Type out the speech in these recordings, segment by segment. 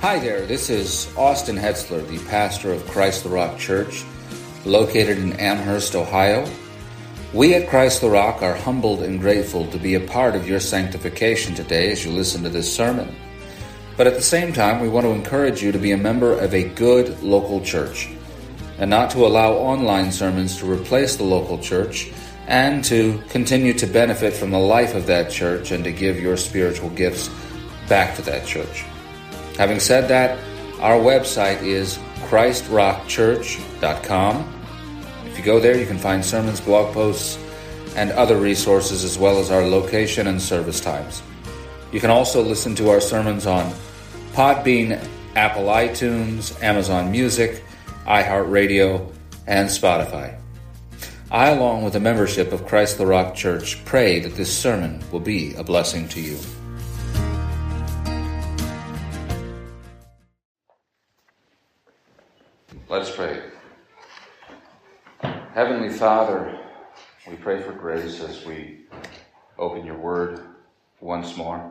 Hi there, this is Austin Hetzler, the pastor of Christ the Rock Church, located in Amherst, Ohio. We at Christ the Rock are humbled and grateful to be a part of your sanctification today as you listen to this sermon. But at the same time, we want to encourage you to be a member of a good local church and not to allow online sermons to replace the local church, and to continue to benefit from the life of that church and to give your spiritual gifts back to that church. Having said that, our website is christrockchurch.com. If you go there, you can find sermons, blog posts, and other resources, as well as our location and service times. You can also listen to our sermons on Podbean, Apple iTunes, Amazon Music, iHeartRadio, and Spotify. I, along with the membership of Christ the Rock Church, pray that this sermon will be a blessing to you. Let's pray. Heavenly Father, we pray for grace as we open your word once more.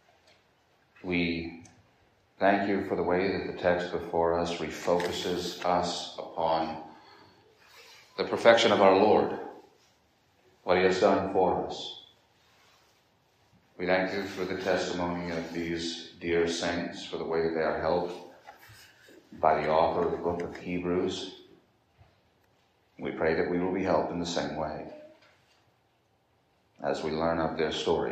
We thank you for the way that the text before us refocuses us upon the perfection of our Lord, what he has done for us. We thank you for the testimony of these dear saints, for the way that they are helped by the author of the book of Hebrews. We pray that we will be helped in the same way as we learn of their story.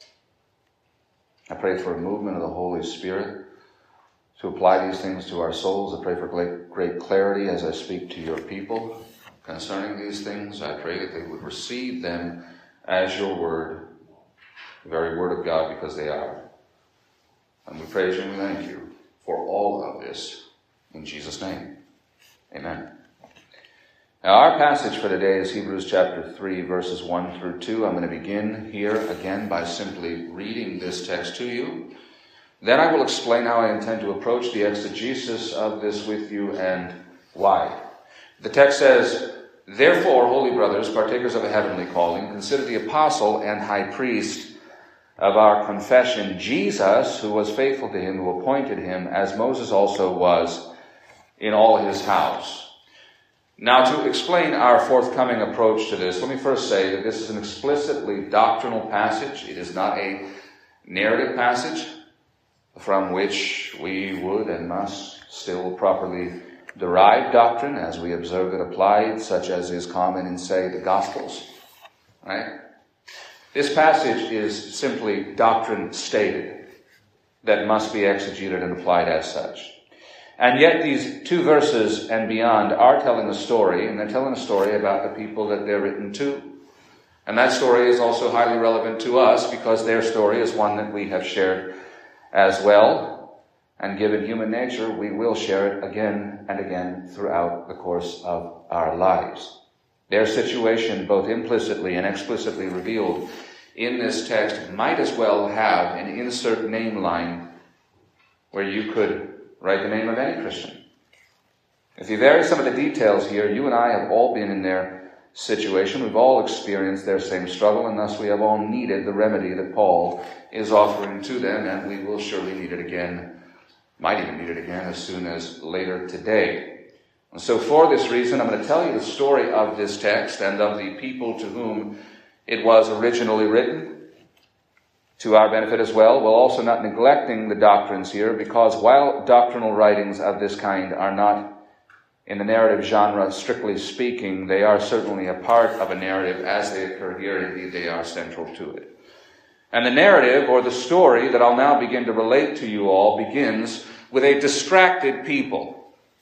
I pray for a movement of the Holy Spirit to apply these things to our souls. I pray for great clarity as I speak to your people concerning these things. I pray that they would receive them as your word, the very word of God, because they are. And we praise you and we thank you for all of this. In Jesus' name, amen. Now, our passage for today is Hebrews chapter 3, verses 1 through 2. I'm going to begin here again by simply reading this text to you. Then I will explain how I intend to approach the exegesis of this with you and why. The text says, "Therefore, holy brothers, partakers of a heavenly calling, consider the apostle and high priest of our confession, Jesus, who was faithful to him who appointed him, as Moses also was in all his house." Now, to explain our forthcoming approach to this, let me first say that this is an explicitly doctrinal passage. It is not a narrative passage from which we would and must still properly derive doctrine as we observe it applied, such as is common in, say, the Gospels. Right? This passage is simply doctrine stated that must be exegeted and applied as such. And yet these two verses and beyond are telling a story, and they're telling a story about the people that they're written to. And that story is also highly relevant to us because their story is one that we have shared as well. And given human nature, we will share it again and again throughout the course of our lives. Their situation, both implicitly and explicitly revealed in this text, might as well have an insert name line where you could write the name of any Christian. If you vary some of the details here, you and I have all been in their situation. We've all experienced their same struggle, and thus we have all needed the remedy that Paul is offering to them, and we will surely need it again, might even need it again as soon as later today. And so for this reason, I'm going to tell you the story of this text and of the people to whom it was originally written, to our benefit as well, while also not neglecting the doctrines here, because while doctrinal writings of this kind are not in the narrative genre, strictly speaking, they are certainly a part of a narrative as they occur here. Indeed, they are central to it. And the narrative, or the story that I'll now begin to relate to you all, begins with a distracted people.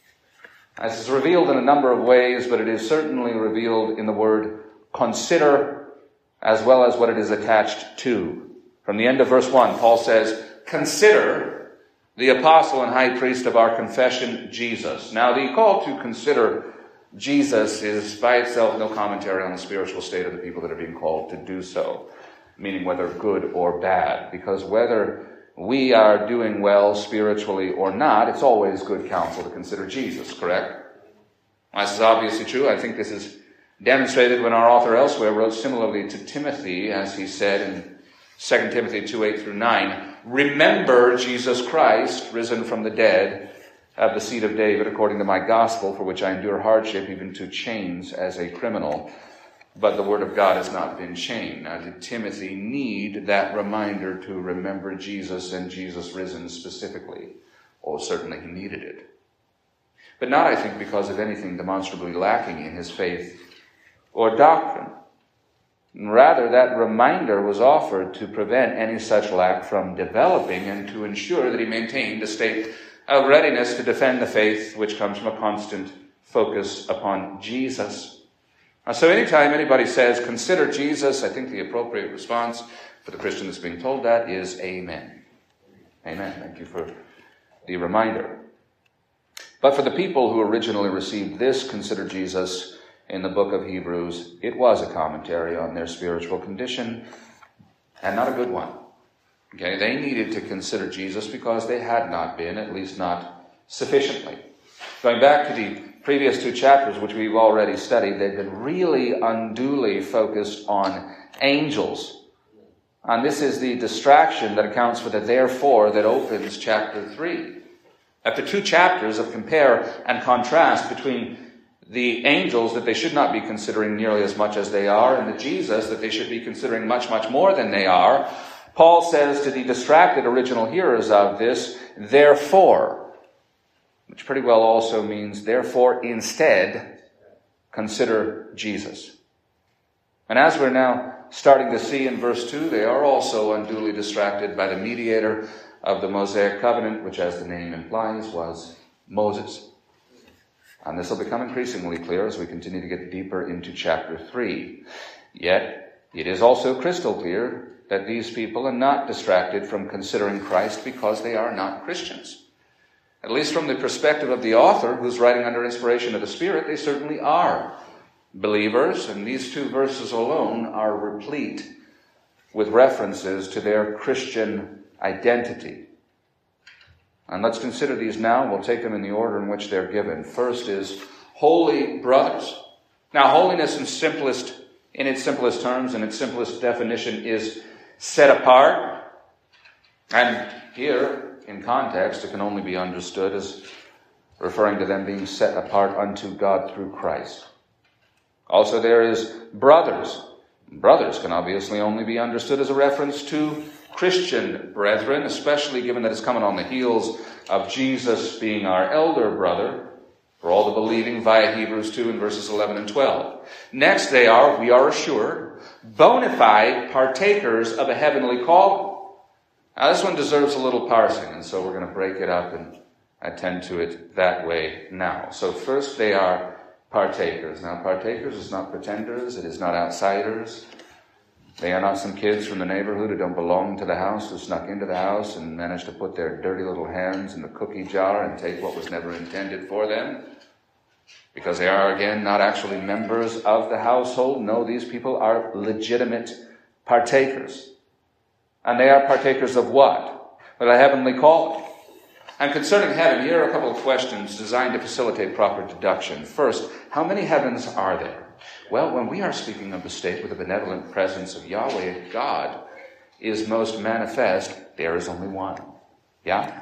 This is revealed in a number of ways, but it is certainly revealed in the word consider, as well as what it is attached to. From the end of verse 1, Paul says, "Consider the apostle and high priest of our confession, Jesus." Now, the call to consider Jesus is by itself no commentary on the spiritual state of the people that are being called to do so, meaning whether good or bad, because whether we are doing well spiritually or not, it's always good counsel to consider Jesus, correct? This is obviously true. I think this is demonstrated when our author elsewhere wrote similarly to Timothy, as he said in 2 Timothy 2:8-9, remember Jesus Christ, risen from the dead, of the seed of David, according to my gospel, for which I endure hardship, even to chains as a criminal. But the word of God has not been chained. Now, did Timothy need that reminder to remember Jesus and Jesus risen specifically? Oh, certainly he needed it. But not, I think, because of anything demonstrably lacking in his faith or doctrine. Rather, that reminder was offered to prevent any such lack from developing and to ensure that he maintained a state of readiness to defend the faith, which comes from a constant focus upon Jesus. So anytime anybody says, consider Jesus, I think the appropriate response for the Christian that's being told that is amen. Amen. Thank you for the reminder. But for the people who originally received this, consider Jesus, in the book of Hebrews, it was a commentary on their spiritual condition, and not a good one. Okay, they needed to consider Jesus because they had not been, at least not sufficiently. Going back to the previous 2 chapters, which we've already studied, they've been really unduly focused on angels. And this is the distraction that accounts for the therefore that opens chapter 3. After 2 chapters of compare and contrast between the angels that they should not be considering nearly as much as they are, and the Jesus that they should be considering much, much more than they are, Paul says to the distracted original hearers of this, therefore, which pretty well also means, therefore, instead, consider Jesus. And as we're now starting to see in verse 2, they are also unduly distracted by the mediator of the Mosaic covenant, which, as the name implies, was Moses. And this will become increasingly clear as we continue to get deeper into chapter 3. Yet, it is also crystal clear that these people are not distracted from considering Christ because they are not Christians. At least from the perspective of the author, who's writing under inspiration of the Spirit, they certainly are believers, and these 2 verses alone are replete with references to their Christian identity. And let's consider these now. We'll take them in the order in which they're given. First is holy brothers. Now, holiness in its simplest terms and its simplest definition is set apart. And here, in context, it can only be understood as referring to them being set apart unto God through Christ. Also, there is brothers. Brothers can obviously only be understood as a reference to Christian brethren, especially given that it's coming on the heels of Jesus being our elder brother for all the believing via Hebrews 2 and verses 11 and 12. Next, we are assured, bona fide partakers of a heavenly calling. Now, this one deserves a little parsing, and so we're going to break it up and attend to it that way now. So first, they are partakers. Now, partakers is not pretenders. It is not outsiders. They are not some kids from the neighborhood who don't belong to the house, who snuck into the house and managed to put their dirty little hands in the cookie jar and take what was never intended for them. Because they are, again, not actually members of the household. No, these people are legitimate partakers. And they are partakers of what? Well, a heavenly calling. And concerning heaven, here are a couple of questions designed to facilitate proper deduction. First, how many heavens are there? Well, when we are speaking of the state where the benevolent presence of Yahweh God is most manifest, there is only one. Yeah?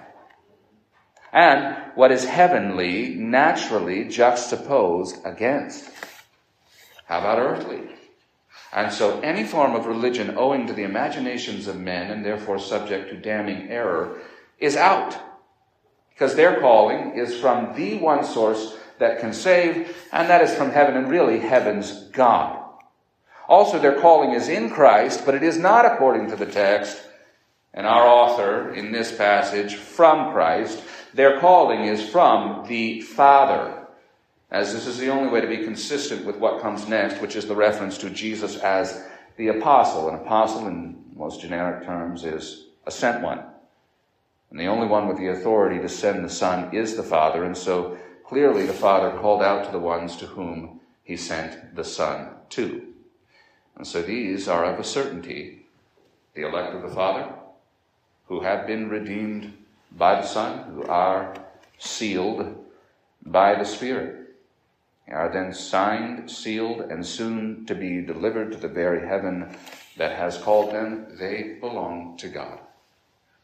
And what is heavenly naturally juxtaposed against? How about earthly? And so any form of religion owing to the imaginations of men and therefore subject to damning error is out. Because their calling is from the one source that can save, and that is from heaven, and really heaven's God. Also, their calling is in Christ, but it is not according to the text, and our author in this passage, from Christ. Their calling is from the Father, as this is the only way to be consistent with what comes next, which is the reference to Jesus as the apostle. An apostle, in most generic terms, is a sent one. And the only one with the authority to send the Son is the Father, and so clearly the Father called out to the ones to whom he sent the Son to. And so these are of a certainty the elect of the Father, who have been redeemed by the Son, who are sealed by the Spirit. They are then signed, sealed, and soon to be delivered to the very heaven that has called them. They belong to God.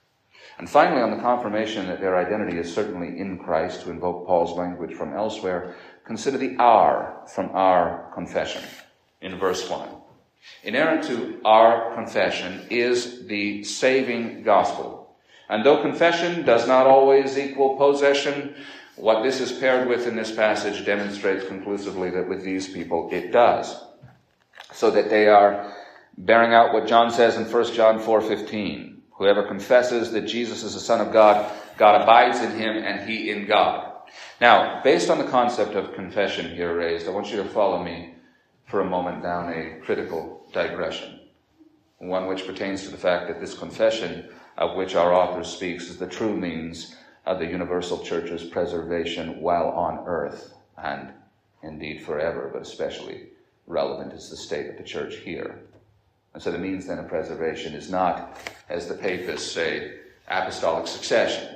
And finally, on the confirmation that their identity is certainly in Christ, to invoke Paul's language from elsewhere, consider the "our" from our confession in verse 1. Inerrant to our confession is the saving gospel. And though confession does not always equal possession, what this is paired with in this passage demonstrates conclusively that with these people it does. So that they are bearing out what John says in 1 John 4:15. Whoever confesses that Jesus is the Son of God, God abides in him and he in God. Now, based on the concept of confession here raised, I want you to follow me for a moment down a critical digression. One which pertains to the fact that this confession of which our author speaks is the true means of the universal church's preservation while on earth, and indeed forever, but especially relevant is the state of the church here. And so the means then of preservation is not, as the papists say, apostolic succession,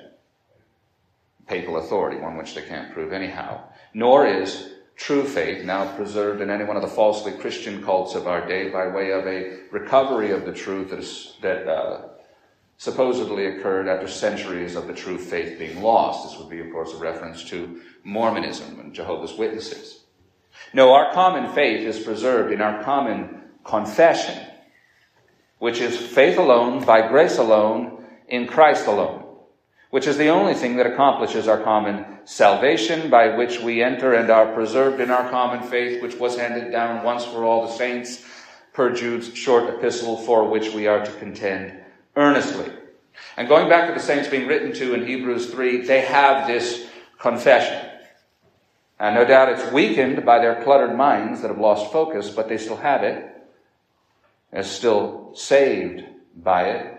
papal authority, one which they can't prove anyhow, nor is true faith now preserved in any one of the falsely Christian cults of our day by way of a recovery of the truth that supposedly occurred after centuries of the true faith being lost. This would be, of course, a reference to Mormonism and Jehovah's Witnesses. No, our common faith is preserved in our common confession, which is faith alone, by grace alone, in Christ alone, which is the only thing that accomplishes our common salvation, by which we enter and are preserved in our common faith, which was handed down once for all the saints, per Jude's short epistle, for which we are to contend earnestly. And going back to the saints being written to in Hebrews 3, they have this confession. And no doubt it's weakened by their cluttered minds that have lost focus, but they still have it. They're still saved by it.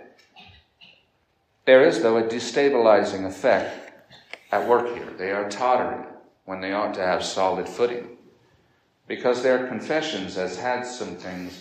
There is, though, a destabilizing effect at work here. They are tottering when they ought to have solid footing, because their confession has had some things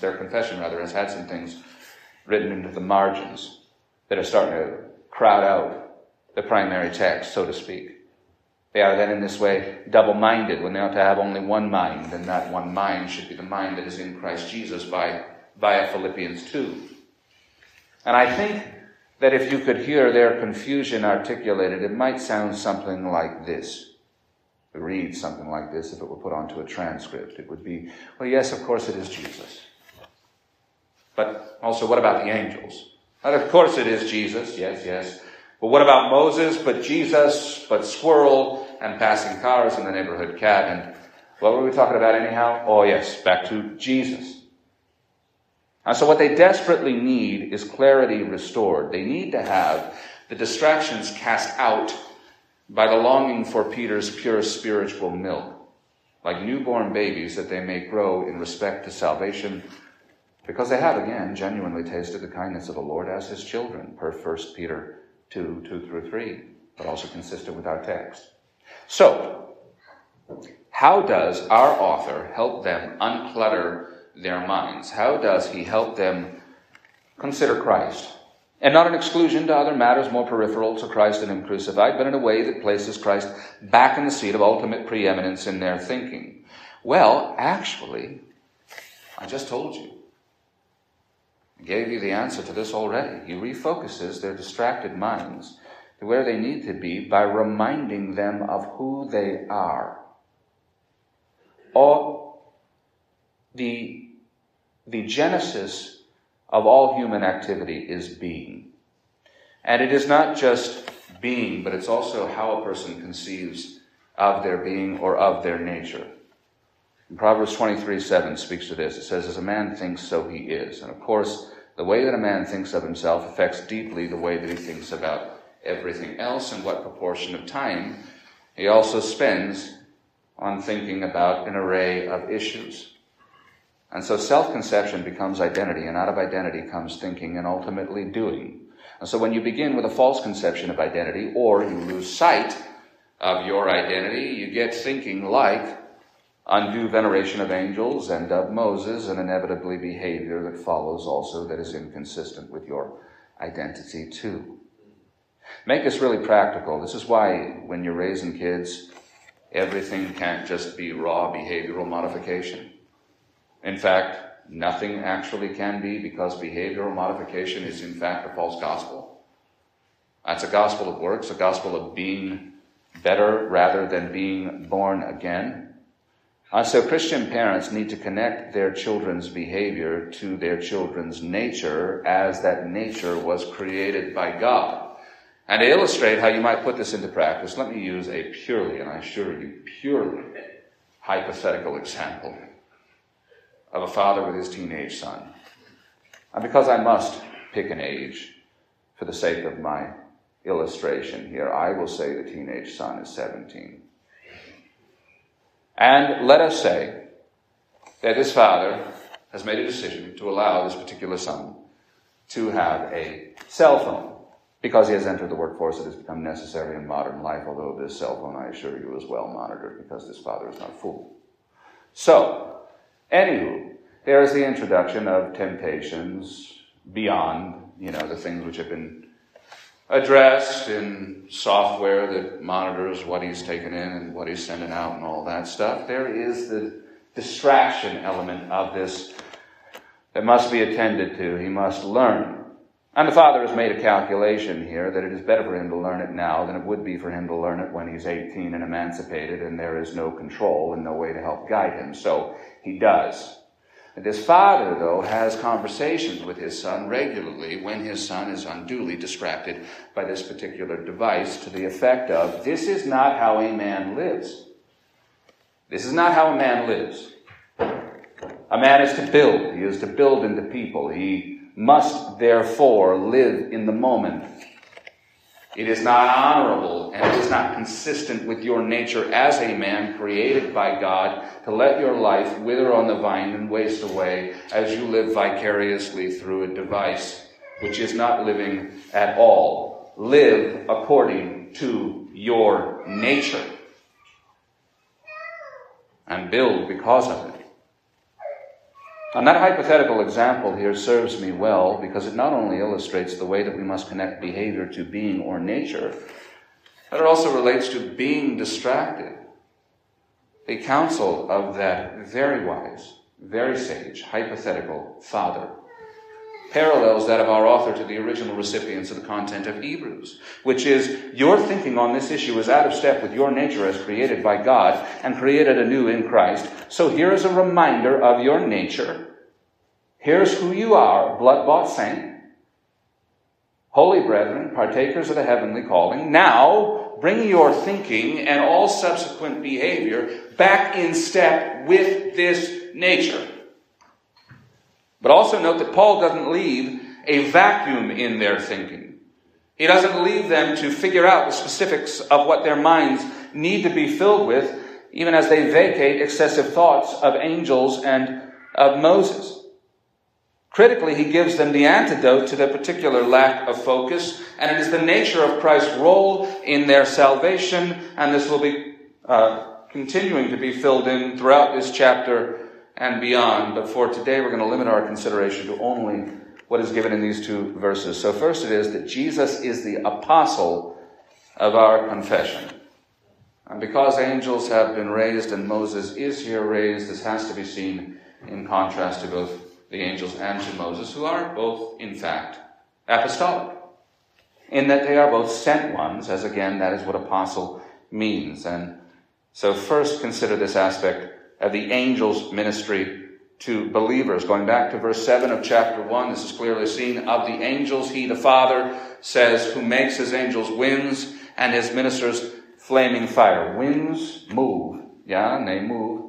written into the margins that are starting to crowd out the primary text, so to speak. They are then in this way double-minded when they ought to have only one mind, and that one mind should be the mind that is in Christ Jesus via Philippians 2. And I think that if you could hear their confusion articulated, it might sound something like this. It reads something like this if it were put onto a transcript. It would be, well, yes, of course it is Jesus. But also, what about the angels? And of course it is Jesus, yes. But what about Moses, but Jesus, but squirrel, and passing cars and the neighborhood cat? And what were we talking about anyhow? Oh, yes, back to Jesus. And so what they desperately need is clarity restored. They need to have the distractions cast out by the longing for Peter's pure spiritual milk, like newborn babies, that they may grow in respect to salvation, because they have, again, genuinely tasted the kindness of the Lord as his children, per 1 Peter 2:2-3, but also consistent with our text. So, how does our author help them unclutter their minds? How does he help them consider Christ? And not an exclusion to other matters more peripheral to Christ and him crucified, but in a way that places Christ back in the seat of ultimate preeminence in their thinking. Well, actually, I just told you. I gave you the answer to this already. He refocuses their distracted minds to where they need to be by reminding them of who they are. The genesis of all human activity is being. And it is not just being, but it's also how a person conceives of their being or of their nature. And Proverbs 23:7 speaks to this. It says, as a man thinks, so he is. And of course, the way that a man thinks of himself affects deeply the way that he thinks about everything else, and what proportion of time he also spends on thinking about an array of issues. And so self-conception becomes identity, and out of identity comes thinking and ultimately doing. And so when you begin with a false conception of identity, or you lose sight of your identity, you get thinking like undue veneration of angels and of Moses, and inevitably behavior that follows also that is inconsistent with your identity too. Make this really practical. This is why when you're raising kids, everything can't just be raw behavioral modification. In fact, nothing actually can be, because behavioral modification is in fact a false gospel. That's a gospel of works, a gospel of being better rather than being born again. So Christian parents need to connect their children's behavior to their children's nature, as that nature was created by God. And to illustrate how you might put this into practice, let me use a purely, and I assure you, purely hypothetical example of a father with his teenage son. And because I must pick an age for the sake of my illustration here, I will say the teenage son is 17. And let us say that this father has made a decision to allow this particular son to have a cell phone because he has entered the workforce that has become necessary in modern life, although this cell phone, I assure you, is well monitored because this father is not a fool. So, anywho, there is the introduction of temptations beyond, the things which have been addressed in software that monitors what he's taken in and what he's sending out and all that stuff. There is the distraction element of this that must be attended to. He must learn. And the father has made a calculation here that it is better for him to learn it now than it would be for him to learn it when he's 18 and emancipated and there is no control and no way to help guide him. So he does. And this father, though, has conversations with his son regularly when his son is unduly distracted by this particular device, to the effect of, this is not how a man lives. This is not how a man lives. A man is to build. He is to build into people. He must, therefore, live in the moment. It is not honorable and it is not consistent with your nature as a man created by God to let your life wither on the vine and waste away as you live vicariously through a device which is not living at all. Live according to your nature and build because of it. And that hypothetical example here serves me well because it not only illustrates the way that we must connect behavior to being or nature, but it also relates to being distracted. The counsel of that very wise, very sage, hypothetical father parallels that of our author to the original recipients of the content of Hebrews, which is, your thinking on this issue is out of step with your nature as created by God and created anew in Christ. So here is a reminder of your nature. Here's who you are, blood-bought saint, holy brethren, partakers of the heavenly calling. Now, bring your thinking and all subsequent behavior back in step with this nature. But also note that Paul doesn't leave a vacuum in their thinking. He doesn't leave them to figure out the specifics of what their minds need to be filled with, even as they vacate excessive thoughts of angels and of Moses. Critically, he gives them the antidote to their particular lack of focus, and it is the nature of Christ's role in their salvation, and this will be continuing to be filled in throughout this chapter and beyond. But for today, we're going to limit our consideration to only what is given in these two verses. So first it is that Jesus is the apostle of our confession. And because angels have been raised and Moses is here raised, this has to be seen in contrast to both the angels and to Moses, who are both, in fact, apostolic, in that they are both sent ones, as again, that is what apostle means. And so first consider this aspect of the angel's ministry to believers. Going back to verse 7 of chapter 1, this is clearly seen. Of the angels, he, the Father, says, who makes his angels winds and his ministers flaming fire. Winds move, and they move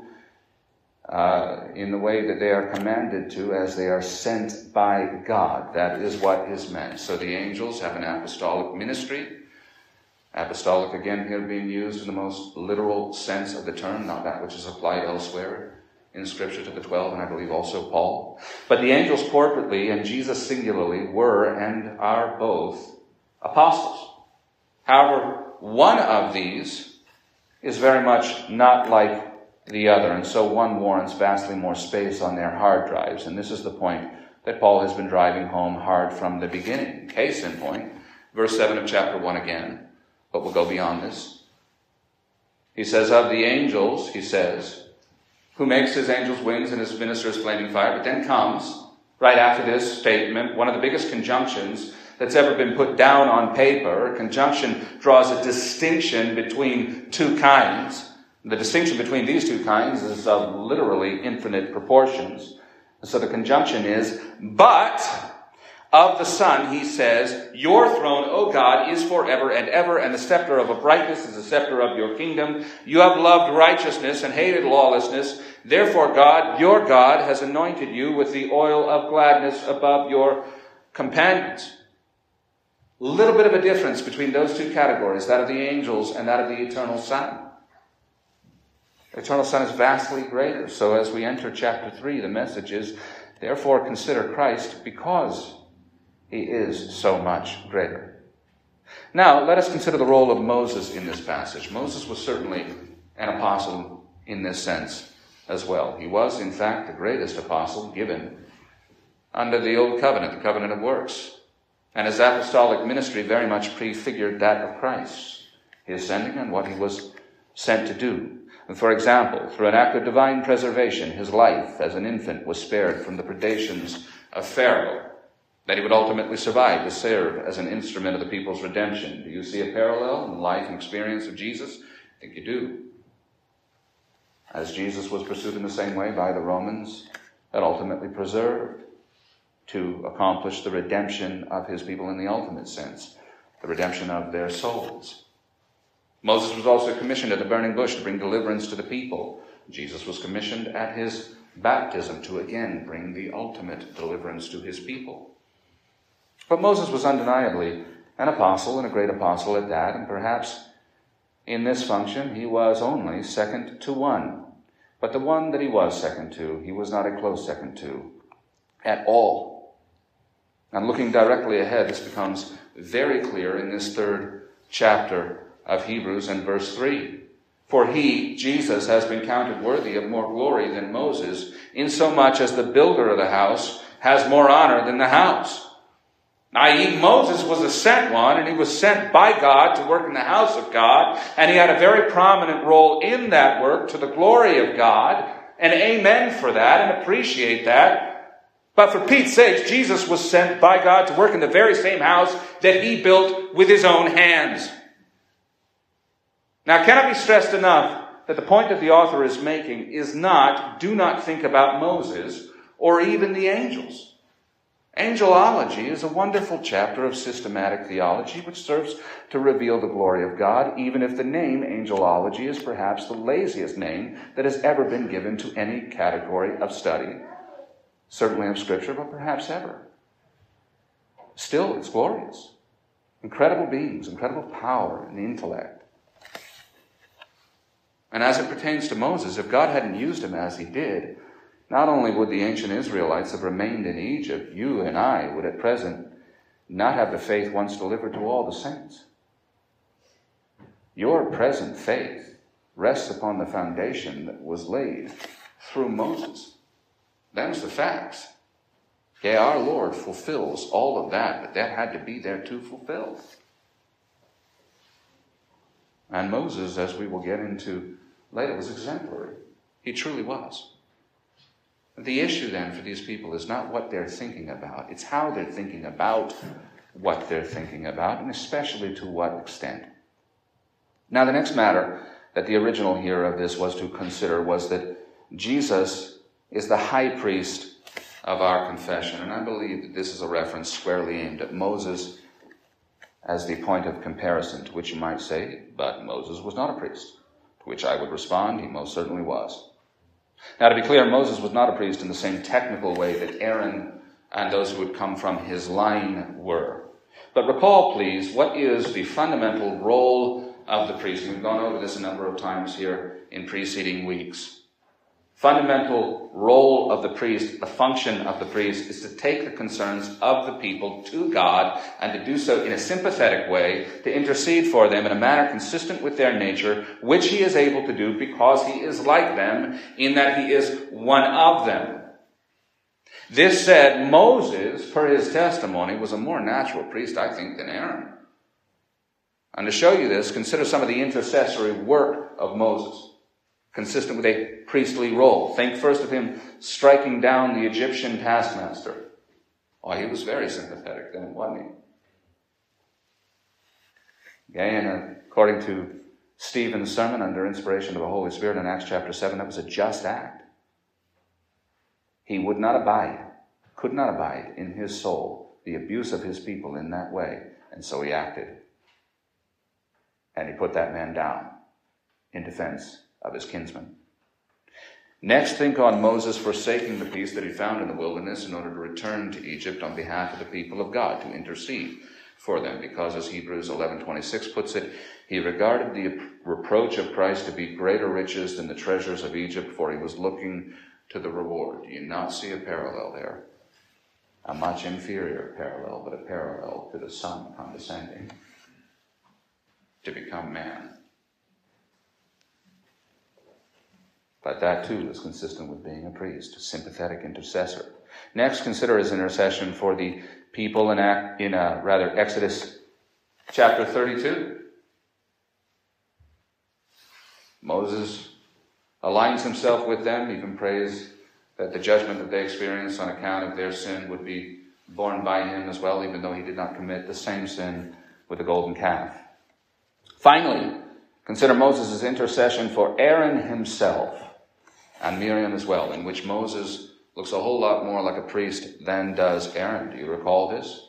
in the way that they are commanded to as they are sent by God. That is what is meant. So the angels have an apostolic ministry. Apostolic, again, here being used in the most literal sense of the term, not that which is applied elsewhere in Scripture to the 12, and I believe also Paul. But the angels corporately and Jesus singularly were and are both apostles. However, one of these is very much not like the other, and so one warrants vastly more space on their hard drives. And this is the point that Paul has been driving home hard from the beginning. Case in point, verse 7 of chapter 1 again. But we'll go beyond this. He says, of the angels, he says, who makes his angels wings and his ministers flaming fire. But then comes, right after this statement, one of the biggest conjunctions that's ever been put down on paper. Conjunction draws a distinction between two kinds. The distinction between these two kinds is of literally infinite proportions. So the conjunction is, but of the Son, he says, your throne, O God, is forever and ever, and the scepter of uprightness is the scepter of your kingdom. You have loved righteousness and hated lawlessness. Therefore, God, your God, has anointed you with the oil of gladness above your companions. A little bit of a difference between those two categories, that of the angels and that of the eternal Son. The eternal Son is vastly greater. So as we enter chapter 3, the message is, therefore consider Christ because he is so much greater. Now, let us consider the role of Moses in this passage. Moses was certainly an apostle in this sense as well. He was, in fact, the greatest apostle given under the Old Covenant, the covenant of works. And his apostolic ministry very much prefigured that of Christ, his sending and what he was sent to do. And for example, through an act of divine preservation, his life as an infant was spared from the predations of Pharaoh, that he would ultimately survive to serve as an instrument of the people's redemption. Do you see a parallel in the life and experience of Jesus? I think you do. As Jesus was pursued in the same way by the Romans, and ultimately preserved to accomplish the redemption of his people in the ultimate sense, the redemption of their souls. Moses was also commissioned at the burning bush to bring deliverance to the people. Jesus was commissioned at his baptism to again bring the ultimate deliverance to his people. But Moses was undeniably an apostle, and a great apostle at that, and perhaps in this function he was only second to one. But the one that he was second to, he was not a close second to at all. And looking directly ahead, this becomes very clear in this third chapter of Hebrews and verse 3. For he, Jesus, has been counted worthy of more glory than Moses, insomuch as the builder of the house has more honor than the house. I.e., Moses was a sent one, and he was sent by God to work in the house of God, and he had a very prominent role in that work to the glory of God, and amen for that, and appreciate that. But for Pete's sake, Jesus was sent by God to work in the very same house that he built with his own hands. Now, it cannot be stressed enough that the point that the author is making is not, do not think about Moses or even the angels. Angelology is a wonderful chapter of systematic theology which serves to reveal the glory of God, even if the name angelology is perhaps the laziest name that has ever been given to any category of study, certainly of Scripture, but perhaps ever. Still, it's glorious. Incredible beings, incredible power and intellect. And as it pertains to Moses, if God hadn't used him as he did, not only would the ancient Israelites have remained in Egypt, you and I would at present not have the faith once delivered to all the saints. Your present faith rests upon the foundation that was laid through Moses. Them's the facts. Yeah, our Lord fulfills all of that, but that had to be there to fulfill. And Moses, as we will get into later, was exemplary. He truly was. The issue then for these people is not what they're thinking about. It's how they're thinking about what they're thinking about, and especially to what extent. Now, the next matter that the original here of this was to consider was that Jesus is the high priest of our confession. And I believe that this is a reference squarely aimed at Moses as the point of comparison, to which you might say, but Moses was not a priest. To which I would respond, he most certainly was. Now, to be clear, Moses was not a priest in the same technical way that Aaron and those who would come from his line were. But recall, please, what is the fundamental role of the priest? We've gone over this a number of times here in preceding weeks. Fundamental role of the priest, the function of the priest, is to take the concerns of the people to God and to do so in a sympathetic way, to intercede for them in a manner consistent with their nature, which he is able to do because he is like them in that he is one of them. This said, Moses, per his testimony, was a more natural priest, I think, than Aaron. And to show you this, consider some of the intercessory work of Moses, consistent with a priestly role. Think first of him striking down the Egyptian taskmaster. Oh, he was very sympathetic then, wasn't he? Okay, and according to Stephen's sermon under inspiration of the Holy Spirit in Acts chapter 7, that was a just act. He would not abide, could not abide in his soul the abuse of his people in that way, and so he acted. And he put that man down in defense of his kinsman. Next, think on Moses forsaking the peace that he found in the wilderness in order to return to Egypt on behalf of the people of God, to intercede for them, because as Hebrews 11:26 puts it, he regarded the reproach of Christ to be greater riches than the treasures of Egypt, for he was looking to the reward. Do you not see a parallel there? A much inferior parallel, but a parallel to the Son condescending to become man. But that too is consistent with being a priest, a sympathetic intercessor. Next, consider his intercession for the people in Exodus chapter 32. Moses aligns himself with them, even prays that the judgment that they experience on account of their sin would be borne by him as well, even though he did not commit the same sin with the golden calf. Finally, consider Moses' intercession for Aaron himself and Miriam as well, in which Moses looks a whole lot more like a priest than does Aaron. Do you recall this?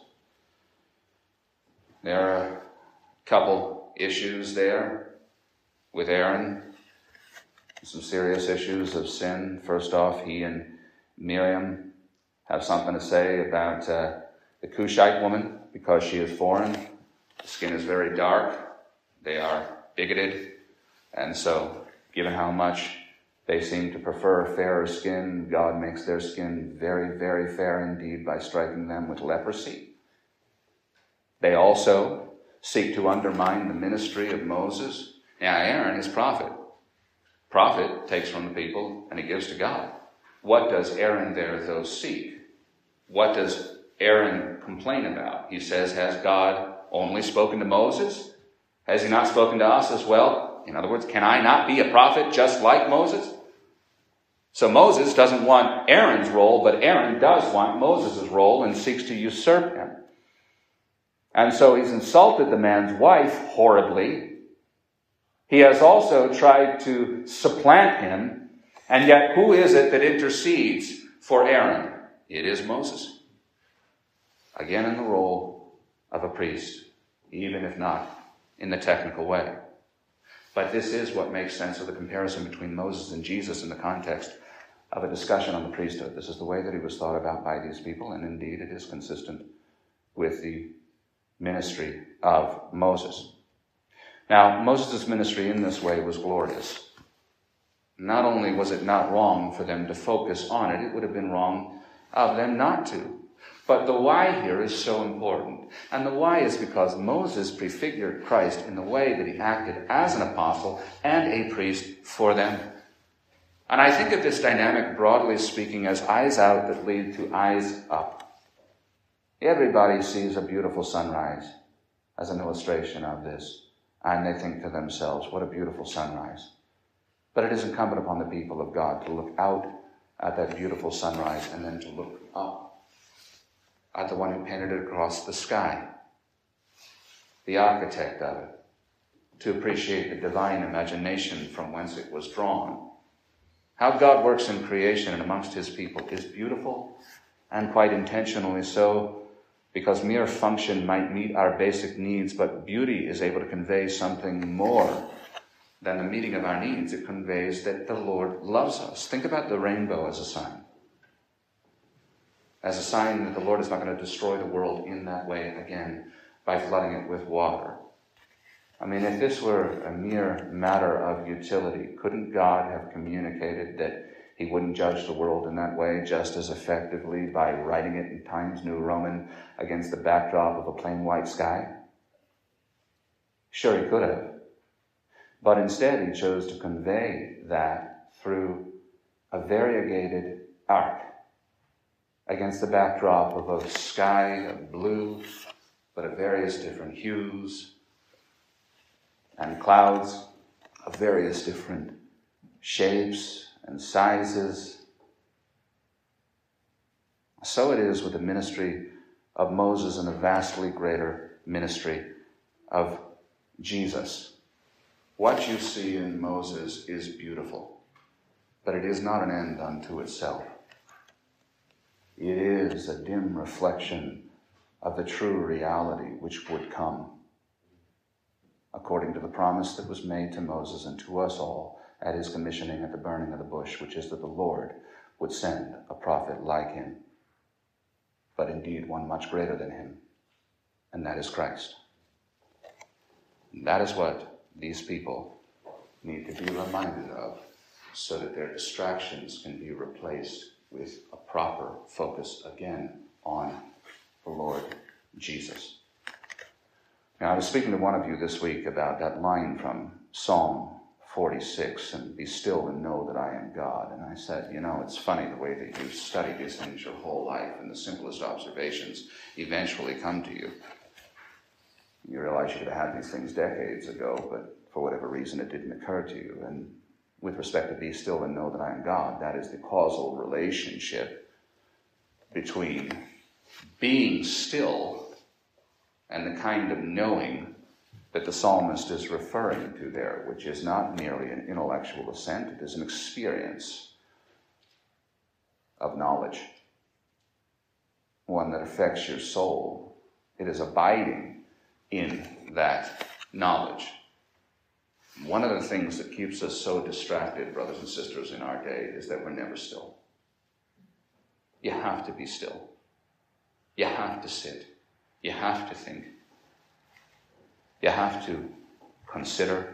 There are a couple issues there with Aaron. Some serious issues of sin. First off, he and Miriam have something to say about the Cushite woman because she is foreign. The skin is very dark. They are bigoted. And so, given how much they seem to prefer fairer skin, God makes their skin very, very fair indeed by striking them with leprosy. They also seek to undermine the ministry of Moses. Now, Aaron is prophet. Prophet takes from the people and he gives to God. What does Aaron there, though, seek? What does Aaron complain about? He says, has God only spoken to Moses? Has he not spoken to us as well? In other words, can I not be a prophet just like Moses? So Moses doesn't want Aaron's role, but Aaron does want Moses' role and seeks to usurp him. And so he's insulted the man's wife horribly. He has also tried to supplant him, and yet who is it that intercedes for Aaron? It is Moses. Again in the role of a priest, even if not in the technical way. But this is what makes sense of the comparison between Moses and Jesus in the context of a discussion on the priesthood. This is the way that he was thought about by these people, and indeed it is consistent with the ministry of Moses. Now, Moses' ministry in this way was glorious. Not only was it not wrong for them to focus on it, it would have been wrong of them not to. But the why here is so important. And the why is because Moses prefigured Christ in the way that he acted as an apostle and a priest for them. And I think of this dynamic, broadly speaking, as eyes out that lead to eyes up. Everybody sees a beautiful sunrise as an illustration of this. And they think to themselves, what a beautiful sunrise. But it is incumbent upon the people of God to look out at that beautiful sunrise and then to look up at the one who painted it across the sky, the architect of it, to appreciate the divine imagination from whence it was drawn. How God works in creation and amongst his people is beautiful, and quite intentionally so, because mere function might meet our basic needs, but beauty is able to convey something more than the meeting of our needs. It conveys that the Lord loves us. Think about the rainbow as a sign. As a sign that the Lord is not going to destroy the world in that way again by flooding it with water. I mean, if this were a mere matter of utility, couldn't God have communicated that he wouldn't judge the world in that way just as effectively by writing it in Times New Roman against the backdrop of a plain white sky? Sure, he could have. But instead, he chose to convey that through a variegated arc against the backdrop of a sky of blue, but of various different hues, and clouds of various different shapes and sizes. So it is with the ministry of Moses and a vastly greater ministry of Jesus. What you see in Moses is beautiful, but it is not an end unto itself. It is a dim reflection of the true reality which would come, according to the promise that was made to Moses and to us all at his commissioning at the burning of the bush, which is that the Lord would send a prophet like him, but indeed one much greater than him, and that is Christ. And that is what these people need to be reminded of, so that their distractions can be replaced with a proper focus again on the Lord Jesus. Now, I was speaking to one of you this week about that line from Psalm 46, and be still and know that I am God. And I said, it's funny the way that you study these things your whole life, and the simplest observations eventually come to you. You realize you could have had these things decades ago, but for whatever reason it didn't occur to you. And with respect to be still and know that I am God, that is the causal relationship between being still and the kind of knowing that the psalmist is referring to there, which is not merely an intellectual assent, it is an experience of knowledge, one that affects your soul. It is abiding in that knowledge. One of the things that keeps us so distracted, brothers and sisters, in our day is that we're never still. You have to be still. You have to sit. You have to think. You have to consider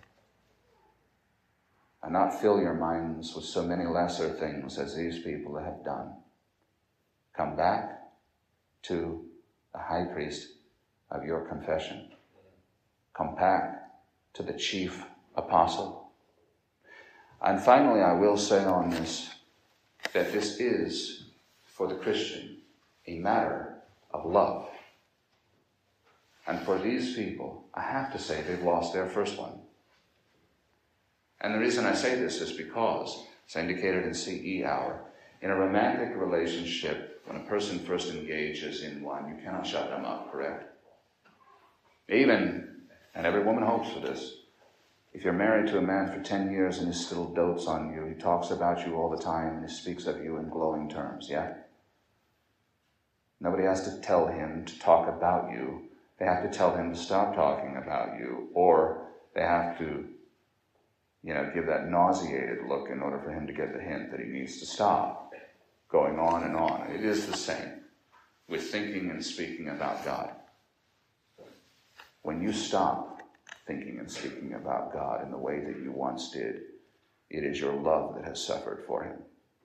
and not fill your minds with so many lesser things as these people have done. Come back to the high priest of your confession. Come back to the chief apostle. And finally, I will say on this, that this is, for the Christian, a matter of love. And for these people, I have to say they've lost their first one. And the reason I say this is because, as indicated in CE Hour, in a romantic relationship, when a person first engages in one, you cannot shut them up, correct? Even, and every woman hopes for this, if you're married to a man for 10 years and he still dotes on you, he talks about you all the time and he speaks of you in glowing terms, yeah? Nobody has to tell him to talk about you. They have to tell him to stop talking about you, or they have to, give that nauseated look in order for him to get the hint that he needs to stop going on and on. It is the same with thinking and speaking about God. When you stop thinking and speaking about God in the way that you once did, it is your love that has suffered for him.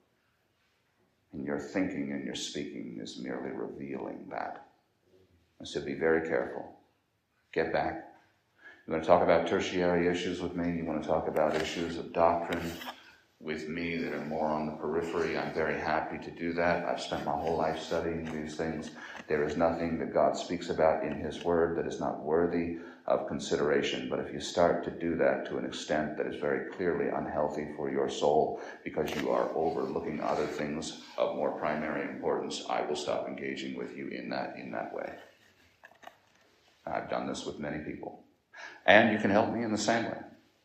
And your thinking and your speaking is merely revealing that. And so be very careful. Get back. You want to talk about tertiary issues with me? You want to talk about issues of doctrine with me that are more on the periphery? I'm very happy to do that. I've spent my whole life studying these things. There is nothing that God speaks about in his word that is not worthy of consideration. But if you start to do that to an extent that is very clearly unhealthy for your soul because you are overlooking other things of more primary importance, I will stop engaging with you in that way. I've done this with many people. And you can help me in the same way,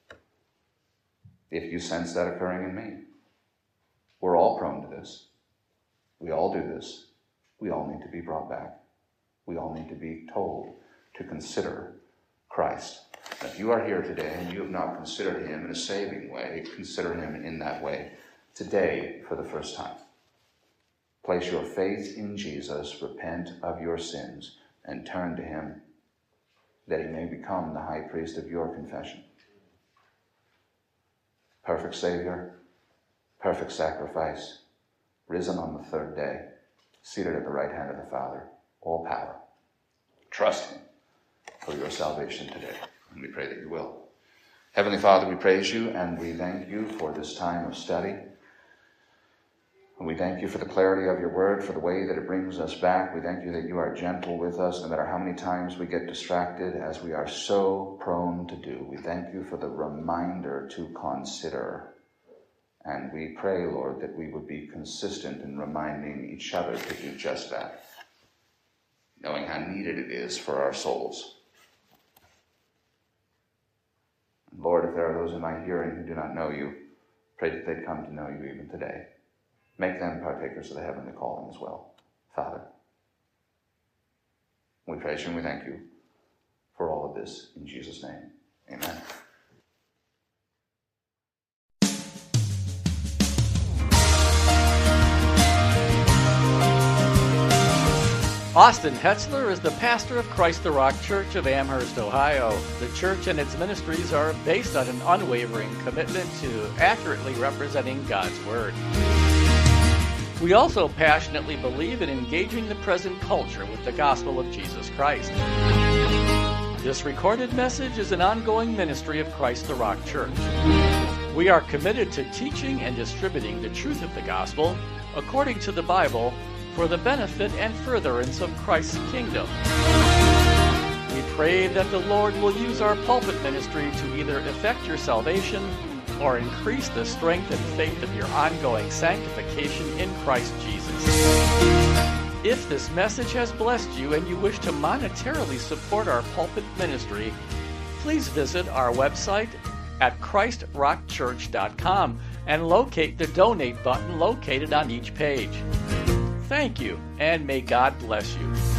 if you sense that occurring in me. We're all prone to this. We all do this. We all need to be brought back. We all need to be told to consider Christ. If you are here today and you have not considered him in a saving way, consider him in that way today for the first time. Place your faith in Jesus, repent of your sins, and turn to him, that he may become the high priest of your confession. Perfect Savior, perfect sacrifice, risen on the third day, seated at the right hand of the Father, all power. Trust him for your salvation today, and we pray that you will. Heavenly Father, we praise you and we thank you for this time of study. And we thank you for the clarity of your word, for the way that it brings us back. We thank you that you are gentle with us, no matter how many times we get distracted, as we are so prone to do. We thank you for the reminder to consider. And we pray, Lord, that we would be consistent in reminding each other to do just that, knowing how needed it is for our souls. Lord, if there are those in my hearing who do not know you, pray that they'd come to know you even today. Make them partakers of the heavenly calling as well. Father, we praise you and we thank you for all of this. In Jesus' name, amen. Austin Hetzler is the pastor of Christ the Rock Church of Amherst, Ohio. The church and its ministries are based on an unwavering commitment to accurately representing God's Word. We also passionately believe in engaging the present culture with the gospel of Jesus Christ. This recorded message is an ongoing ministry of Christ the Rock Church. We are committed to teaching and distributing the truth of the gospel according to the Bible for the benefit and furtherance of Christ's kingdom. We pray that the Lord will use our pulpit ministry to either effect your salvation or increase the strength and faith of your ongoing sanctification in Christ Jesus. If this message has blessed you and you wish to monetarily support our pulpit ministry, please visit our website at ChristRockChurch.com and locate the donate button located on each page. Thank you, and may God bless you.